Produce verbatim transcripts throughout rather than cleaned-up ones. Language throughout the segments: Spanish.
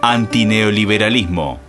Antineoliberalismo.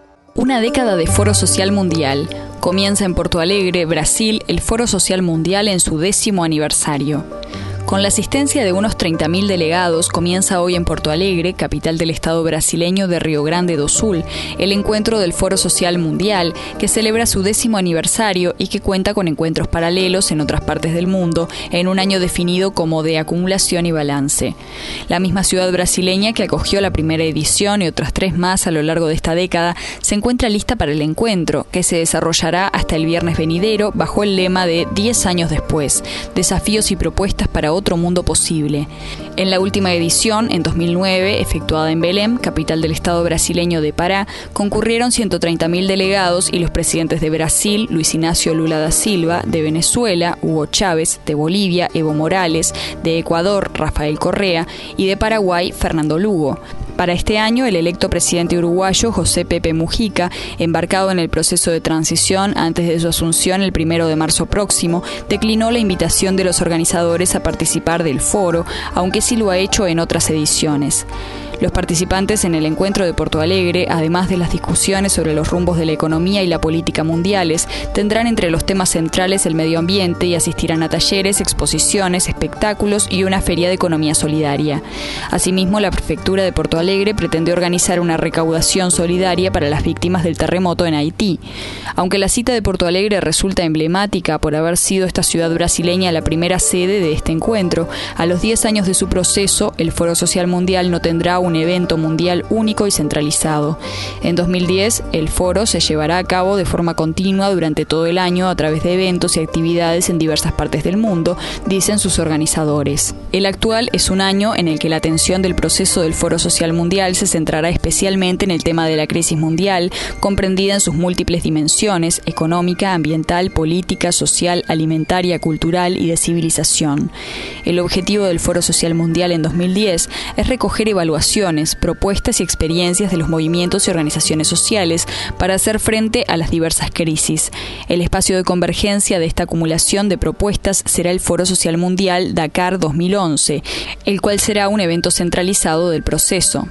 Una década de Foro Social Mundial. Comienza en Porto Alegre, Brasil, el Foro Social Mundial en su décimo aniversario. Con la asistencia de unos treinta mil delegados, comienza hoy en Porto Alegre, capital del estado brasileño de Río Grande do Sul, el encuentro del Foro Social Mundial, que celebra su décimo aniversario y que cuenta con encuentros paralelos en otras partes del mundo, en un año definido como de acumulación y balance. La misma ciudad brasileña que acogió la primera edición y otras tres más a lo largo de esta década, se encuentra lista para el encuentro, que se desarrollará hasta el viernes venidero bajo el lema de diez años después, desafíos y propuestas para otro mundo posible. En la última edición, en dos mil nueve, efectuada en Belém, capital del estado brasileño de Pará, concurrieron ciento treinta mil delegados y los presidentes de Brasil, Luis Ignacio Lula da Silva, de Venezuela, Hugo Chávez, de Bolivia, Evo Morales, de Ecuador, Rafael Correa, y de Paraguay, Fernando Lugo. Para este año, el electo presidente uruguayo José Pepe Mujica, embarcado en el proceso de transición antes de su asunción el primero de marzo próximo, declinó la invitación de los organizadores a participar del foro, aunque sí lo ha hecho en otras ediciones. Los participantes en el encuentro de Porto Alegre, además de las discusiones sobre los rumbos de la economía y la política mundiales, tendrán entre los temas centrales el medio ambiente y asistirán a talleres, exposiciones, espectáculos y una feria de economía solidaria. Asimismo, la prefectura de Porto Alegre pretende organizar una recaudación solidaria para las víctimas del terremoto en Haití. Aunque la cita de Porto Alegre resulta emblemática por haber sido esta ciudad brasileña la primera sede de este encuentro, a los diez años de su proceso, el Foro Social Mundial no tendrá un un evento mundial único y centralizado. En dos mil diez, el foro se llevará a cabo de forma continua durante todo el año a través de eventos y actividades en diversas partes del mundo, dicen sus organizadores. El actual es un año en el que la atención del proceso del Foro Social Mundial se centrará especialmente en el tema de la crisis mundial, comprendida en sus múltiples dimensiones: económica, ambiental, política, social, alimentaria, cultural y de civilización. El objetivo del Foro Social Mundial en dos mil diez es recoger evaluaciones, propuestas y experiencias de los movimientos y organizaciones sociales para hacer frente a las diversas crisis. El espacio de convergencia de esta acumulación de propuestas será el Foro Social Mundial Dakar dos mil once, el cual será un evento centralizado del proceso.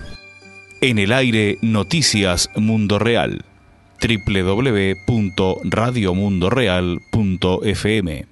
En el aire, Noticias Mundo Real. doble u doble u doble u punto radio mundo real punto f m